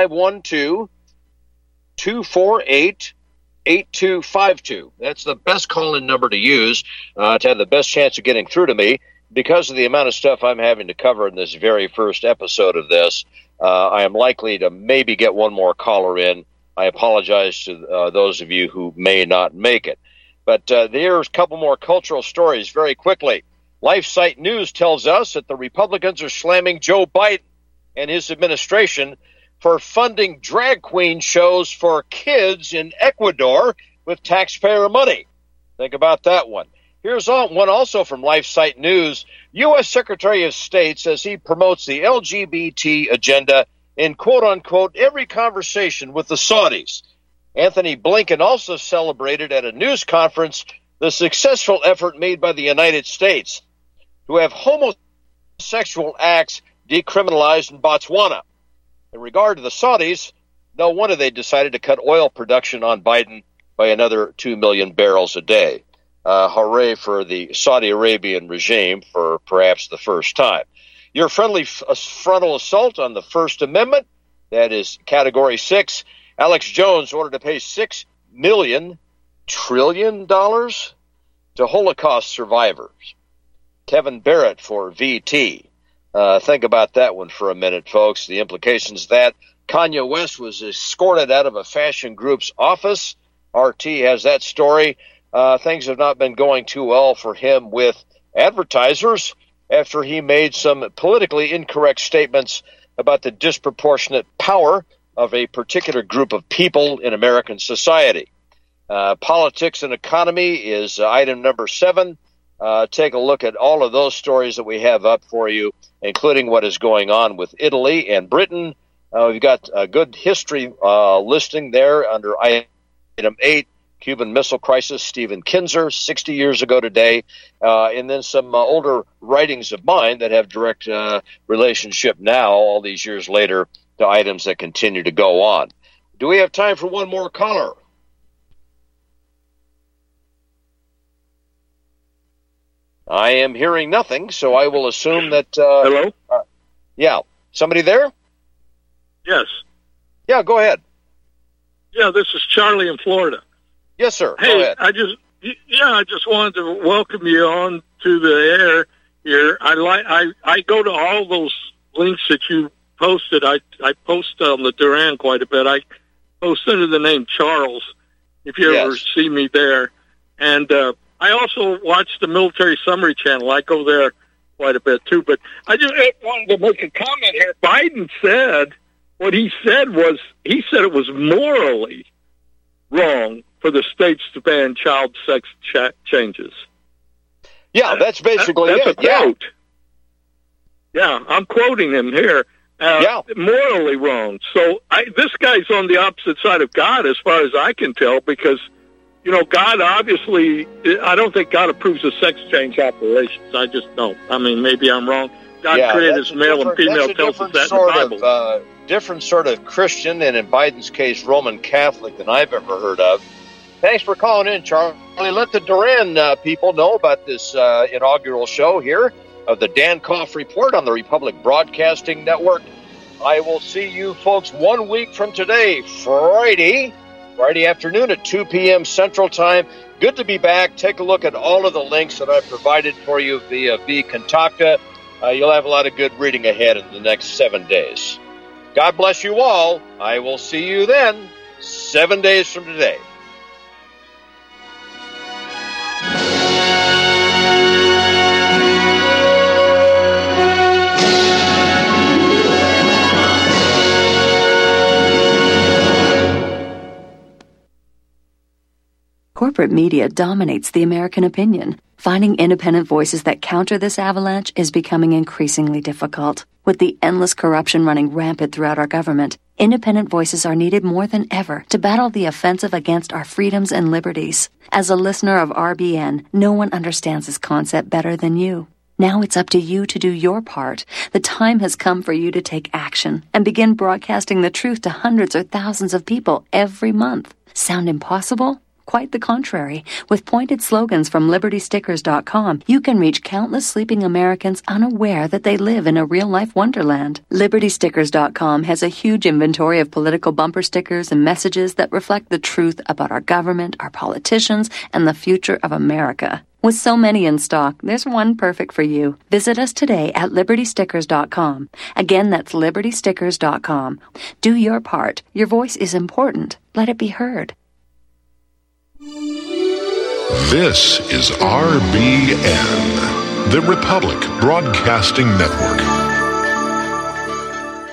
512-248-8252. That's the best call-in number to use to have the best chance of getting through to me. Because of the amount of stuff I'm having to cover in this very first episode of this, I am likely to maybe get one more caller in. I apologize to those of you who may not make it. But there's a couple more cultural stories very quickly. LifeSite News tells us that the Republicans are slamming Joe Biden and his administration for funding drag queen shows for kids in Ecuador with taxpayer money. Think about that one. Here's one also from LifeSite News. U.S. Secretary of State says he promotes the LGBT agenda in quote-unquote every conversation with the Saudis. Anthony Blinken also celebrated at a news conference the successful effort made by the United States to have homosexual acts decriminalized in Botswana. In regard to the Saudis, no wonder they decided to cut oil production on Biden by another 2 million barrels a day. Hooray for the Saudi Arabian regime for perhaps the first time. Your friendly frontal assault on the First Amendment, that is Category 6. Alex Jones ordered to pay $6 trillion to Holocaust survivors. Kevin Barrett for VT. Think about that one for a minute, folks. The implications that Kanye West was escorted out of a fashion group's office. RT has that story. Things have not been going too well for him with advertisers after he made some politically incorrect statements about the disproportionate power of a particular group of people in American society. Politics and economy is item number 7. Take a look at all of those stories that we have up for you, including what is going on with Italy and Britain. We've got a good history listing there under item 8, Cuban Missile Crisis, Stephen Kinzer, 60 years ago today, and then some older writings of mine that have direct relationship now, all these years later, to items that continue to go on. Do we have time for one more caller? I am hearing nothing, so I will assume that... Hello? Yeah. Somebody there? Yes. Yeah, go ahead. Yeah, this is Charlie in Florida. Yes, sir. Hey, go ahead. I just wanted to welcome you on to the air here. I go to all those links that you posted. I post on the Duran quite a bit. I post under the name Charles, if you ever see me there. And I also watch the Military Summary Channel. I go there quite a bit, too. But I just wanted to make a comment here. Biden said, what he said was, he said it was morally wrong for the states to ban child sex changes. Yeah, that's basically that's it. A quote. Yeah, I'm quoting him here. Morally wrong. So this guy's on the opposite side of God as far as I can tell, because, you know, God obviously, I don't think God approves of sex change operations. I just don't. I mean, maybe I'm wrong. God created as male and female, tells us that in the Bible. Different sort of Christian, and in Biden's case, Roman Catholic, than I've ever heard of. Thanks for calling in, Charlie. Let the Duran people know about this inaugural show here of the Dankoff Report on the Republic Broadcasting Network. I will see you folks 1 week from today, Friday afternoon at 2 p.m. Central Time. Good to be back. Take a look at all of the links that I've provided for you via vContacta. You'll have a lot of good reading ahead in the next 7 days. God bless you all. I will see you then, 7 days from today. Corporate media dominates the American opinion. Finding independent voices that counter this avalanche is becoming increasingly difficult. With the endless corruption running rampant throughout our government, independent voices are needed more than ever to battle the offensive against our freedoms and liberties. As a listener of RBN, no one understands this concept better than you. Now it's up to you to do your part. The time has come for you to take action and begin broadcasting the truth to hundreds or thousands of people every month. Sound impossible? Quite the contrary. With pointed slogans from LibertyStickers.com, you can reach countless sleeping Americans unaware that they live in a real-life wonderland. LibertyStickers.com has a huge inventory of political bumper stickers and messages that reflect the truth about our government, our politicians, and the future of America. With so many in stock, there's one perfect for you. Visit us today at LibertyStickers.com. Again, that's LibertyStickers.com. Do your part. Your voice is important. Let it be heard. This is RBN, the Republic Broadcasting Network.